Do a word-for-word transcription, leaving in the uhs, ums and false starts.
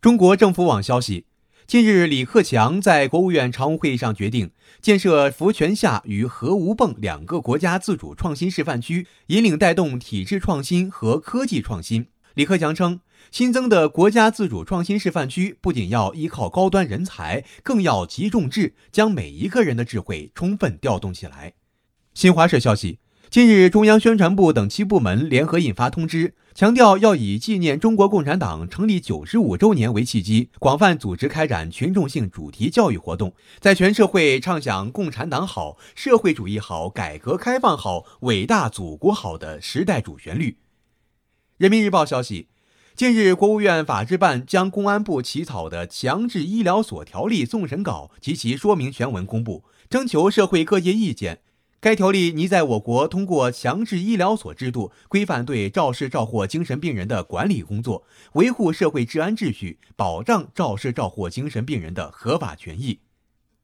中国政府网消息，近日李克强在国务院常务会议上决定建设福泉下与核无泵两个国家自主创新示范区，引领带动体制创新和科技创新。李克强称，新增的国家自主创新示范区不仅要依靠高端人才，更要集众智，将每一个人的智慧充分调动起来。新华社消息，近日中央宣传部等七部门联合印发通知，强调要以纪念中国共产党成立九十五周年为契机，广泛组织开展群众性主题教育活动，在全社会唱响共产党好、社会主义好、改革开放好、伟大祖国好的时代主旋律。人民日报消息，近日国务院法制办将公安部起草的强制医疗所条例送审稿及其说明全文公布，征求社会各界意见。该条例拟在我国通过强制医疗所制度，规范对肇事肇祸精神病人的管理工作，维护社会治安秩序，保障肇事肇祸精神病人的合法权益。